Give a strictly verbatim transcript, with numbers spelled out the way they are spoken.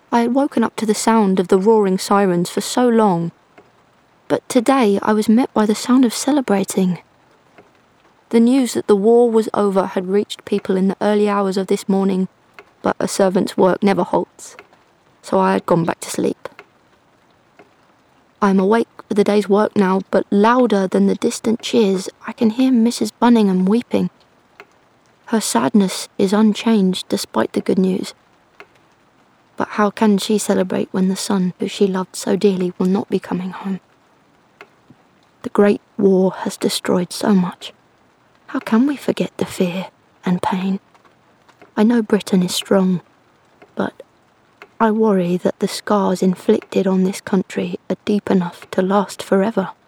I had woken up to the sound of the roaring sirens for so long, but today I was met by the sound of celebrating. The news that the war was over had reached people in the early hours of this morning, but a servant's work never halts, so I had gone back to sleep. I am awake for the day's work now, but louder than the distant cheers, I can hear Missus Bunningham weeping. Her sadness is unchanged despite the good news. But how can she celebrate when the son who she loved so dearly will not be coming home? The Great War has destroyed so much. How can we forget the fear and pain? I know Britain is strong, but I worry that the scars inflicted on this country are deep enough to last forever.